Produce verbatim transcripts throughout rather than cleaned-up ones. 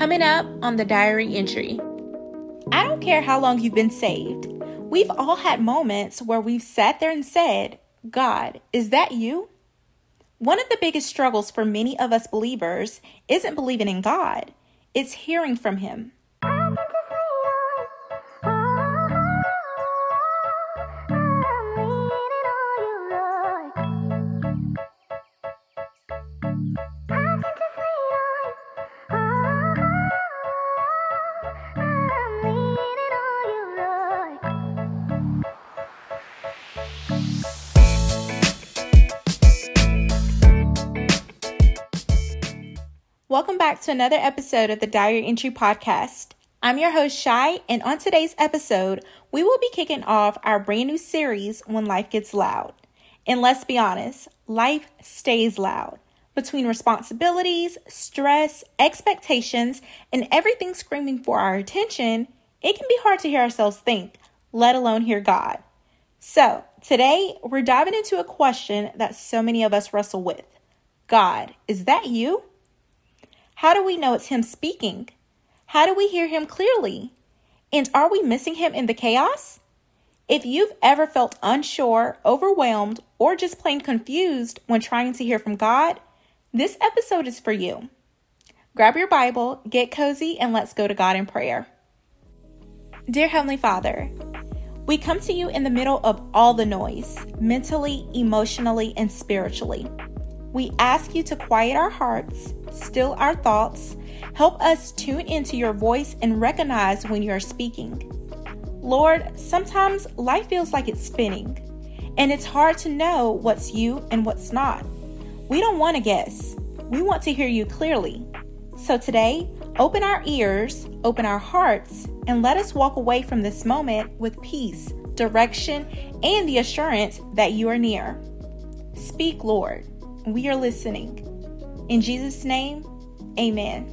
Coming up on the diary entry. I don't care how long you've been saved. We've all had moments where we've sat there and said, God, is that you? One of the biggest struggles for many of us believers isn't believing in God. It's hearing from Him. Welcome back to another episode of the Diary Entry Podcast. I'm your host, Shai, and on today's episode, we will be kicking off our brand new series, When Life Gets Loud. And let's be honest, life stays loud. Between responsibilities, stress, expectations, and everything screaming for our attention, it can be hard to hear ourselves think, let alone hear God. So, today, we're diving into a question that so many of us wrestle with. God, is that you? How do we know it's Him speaking? How do we hear Him clearly? And are we missing Him in the chaos? If you've ever felt unsure, overwhelmed, or just plain confused when trying to hear from God, this episode is for you. Grab your Bible, get cozy, and let's go to God in prayer. Dear Heavenly Father, we come to you in the middle of all the noise, mentally, emotionally, and spiritually. We ask you to quiet our hearts, still our thoughts, help us tune into your voice and recognize when you are speaking. Lord, sometimes life feels like it's spinning, and it's hard to know what's you and what's not. We don't want to guess. We want to hear you clearly. So today, open our ears, open our hearts, and let us walk away from this moment with peace, direction, and the assurance that you are near. Speak, Lord. We are listening. In Jesus' name, amen.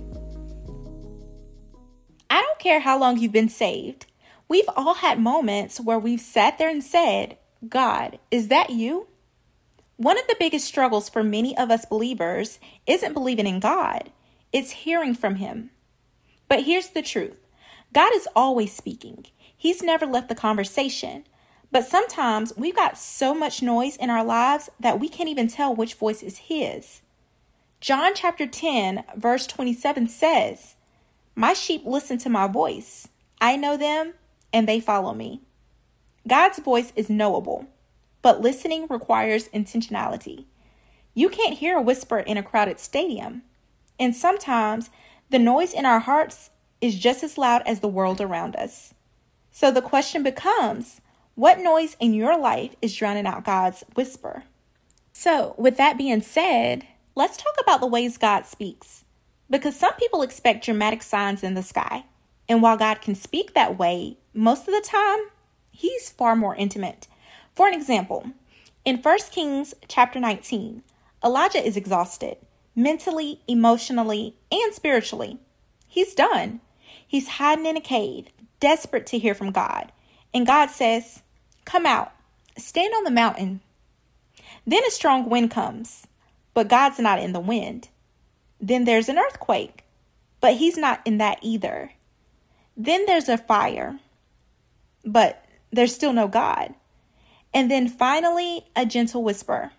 I don't care how long you've been saved. We've all had moments where we've sat there and said, God, is that you? One of the biggest struggles for many of us believers isn't believing in God. It's hearing from Him. But here's the truth. God is always speaking. He's never left the conversation. But sometimes we've got so much noise in our lives that we can't even tell which voice is His. John chapter ten, verse twenty-seven says, My sheep listen to my voice. I know them and they follow me. God's voice is knowable, but listening requires intentionality. You can't hear a whisper in a crowded stadium. And sometimes the noise in our hearts is just as loud as the world around us. So the question becomes, what noise in your life is drowning out God's whisper? So, with that being said, let's talk about the ways God speaks. Because some people expect dramatic signs in the sky. And while God can speak that way, most of the time, He's far more intimate. For an example, in First Kings chapter nineteen, Elijah is exhausted, mentally, emotionally, and spiritually. He's done. He's hiding in a cave, desperate to hear from God. And God says, Come out, stand on the mountain. Then a strong wind comes, but God's not in the wind. Then there's an earthquake, but He's not in that either. Then there's a fire, but there's still no God. And then finally, a gentle whisper.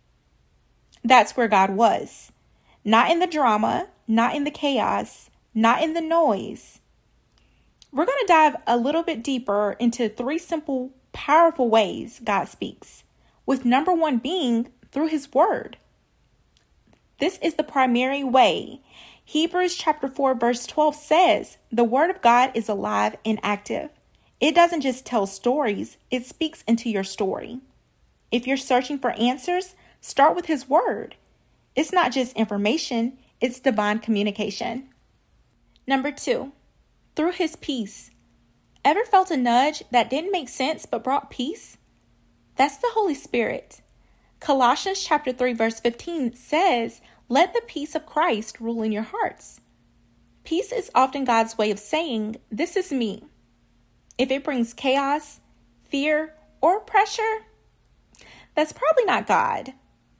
That's where God was. Not in the drama, not in the chaos, not in the noise. We're going to dive a little bit deeper into three simple, powerful ways God speaks, with number one being through His word. This is the primary way. Hebrews chapter four, verse twelve says, the word of God is alive and active. It doesn't just tell stories, it speaks into your story. If you're searching for answers, start with His word. It's not just information, it's divine communication. Number two, through His peace. Ever felt a nudge that didn't make sense but brought peace? That's the Holy Spirit. Colossians chapter three, verse fifteen says, let the peace of Christ rule in your hearts. Peace is often God's way of saying, this is me. If it brings chaos, fear, or pressure, that's probably not God.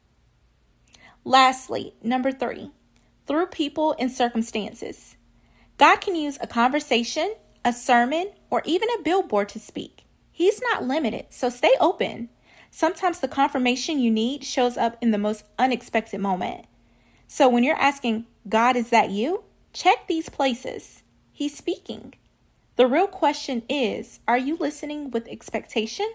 Lastly, number three, through people and circumstances. God can use a conversation, a sermon, or even a billboard to speak. He's not limited, so stay open. Sometimes the confirmation you need shows up in the most unexpected moment. So when you're asking, God, is that you? Check these places. He's speaking. The real question is, are you listening with expectation?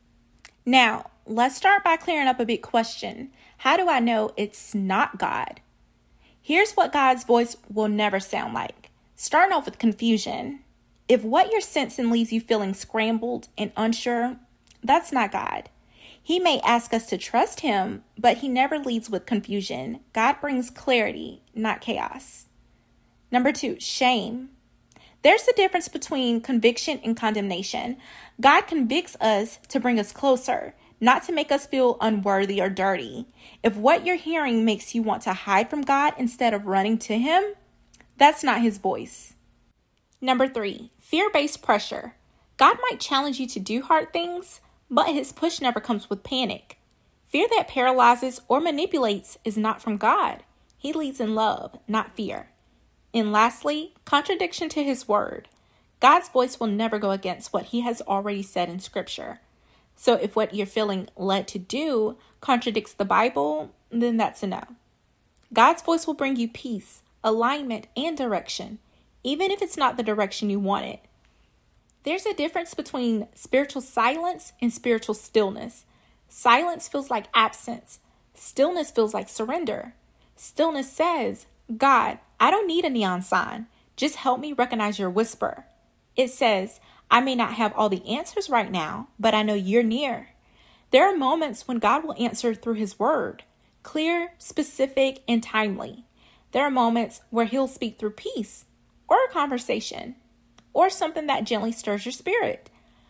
Now, let's start by clearing up a big question. How do I know it's not God? Here's what God's voice will never sound like. Starting off with confusion. If what you're sensing leaves you feeling scrambled and unsure, that's not God. He may ask us to trust him, but he never leads with confusion. God brings clarity, not chaos. Number two, shame. There's a difference between conviction and condemnation. God convicts us to bring us closer, not to make us feel unworthy or dirty. If what you're hearing makes you want to hide from God instead of running to him, that's not his voice. Number three, fear-based pressure. God might challenge you to do hard things, but his push never comes with panic. Fear that paralyzes or manipulates is not from God. He leads in love, not fear. And lastly, contradiction to his word. God's voice will never go against what he has already said in scripture. So if what you're feeling led to do contradicts the Bible, then that's a no. God's voice will bring you peace, alignment, and direction, even if it's not the direction you wanted. There's a difference between spiritual silence and spiritual stillness. Silence feels like absence. Stillness feels like surrender. Stillness says, God, I don't need a neon sign. Just help me recognize your whisper. It says, I may not have all the answers right now, but I know you're near. There are moments when God will answer through his word, clear, specific, and timely. There are moments where he'll speak through peace or a conversation, or something that gently stirs your spirit.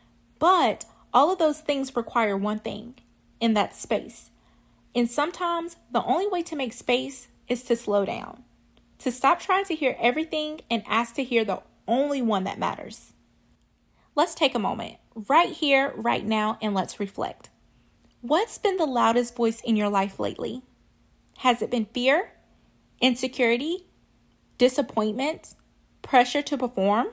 But all of those things require one thing, and that's space. And sometimes the only way to make space is to slow down, to stop trying to hear everything and ask to hear the only one that matters. Let's take a moment right here, right now, and let's reflect. What's been the loudest voice in your life lately? Has it been fear, insecurity, disappointment, pressure to perform?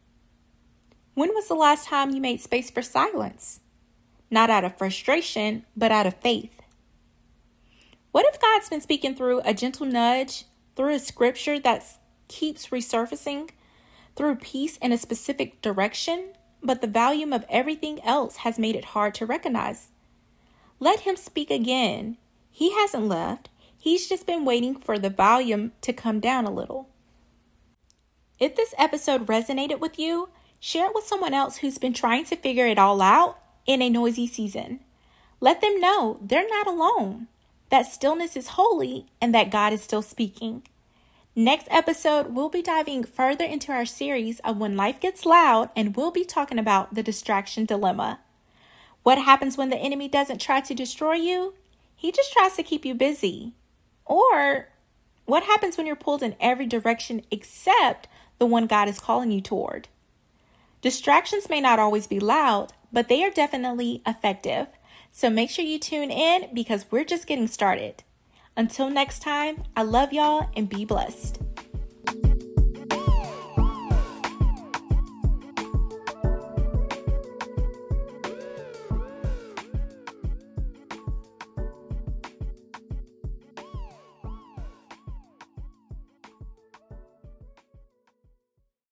When was the last time you made space for silence? Not out of frustration, but out of faith. What if God's been speaking through a gentle nudge, through a scripture that keeps resurfacing, through peace in a specific direction, but the volume of everything else has made it hard to recognize? Let him speak again. He hasn't left. He's just been waiting for the volume to come down a little. If this episode resonated with you, share it with someone else who's been trying to figure it all out in a noisy season. Let them know they're not alone, that stillness is holy, and that God is still speaking. Next episode, we'll be diving further into our series of When Life Gets Loud, and we'll be talking about the distraction dilemma. What happens when the enemy doesn't try to destroy you? He just tries to keep you busy. Or what happens when you're pulled in every direction except the one God is calling you toward? Distractions may not always be loud, but they are definitely effective. So make sure you tune in because we're just getting started. Until next time, I love y'all and be blessed.